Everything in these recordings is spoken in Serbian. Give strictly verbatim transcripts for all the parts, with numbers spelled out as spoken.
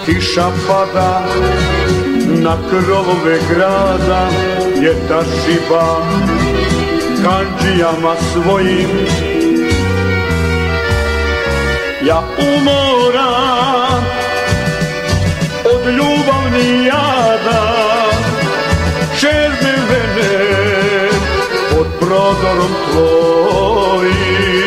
kiša pada na krovove grada, ljeta šiba kandžijama svojim. Ja umoram od ljubavni jada, černe vene pod prodorom tvojim.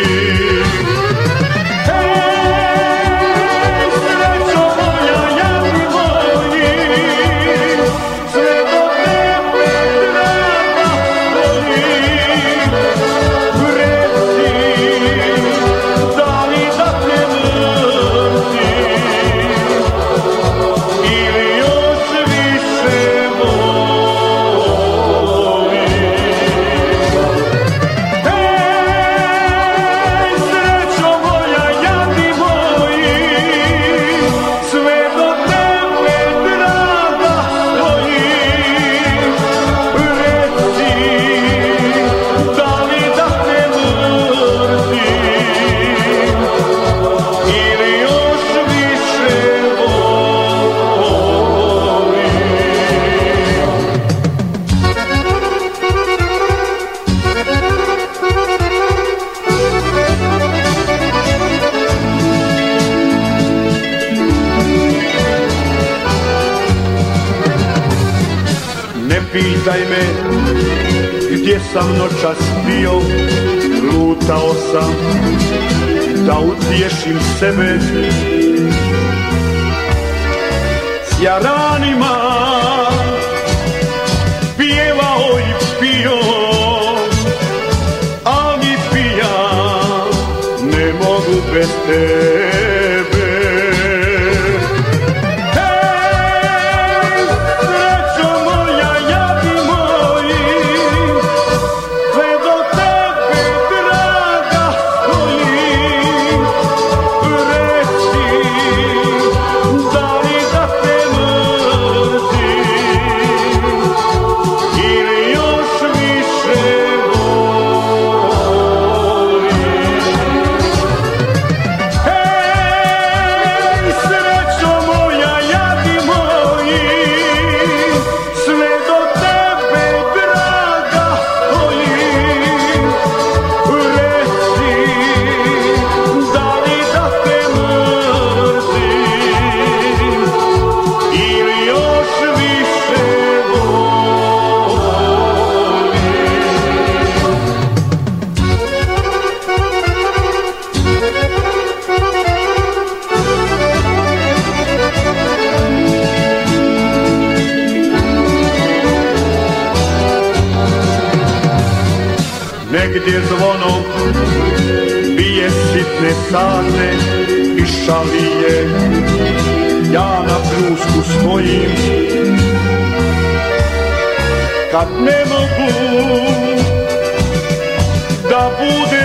Pitaj me gdje sam noćas bio, lutao sam da utješim sebe s jaranima, pjevao i pio, a mi pijan ne mogu bez tebe. Negdje zvono bije sitne sate i šalije, ja na brusku stojim. Kad ne mogu da bude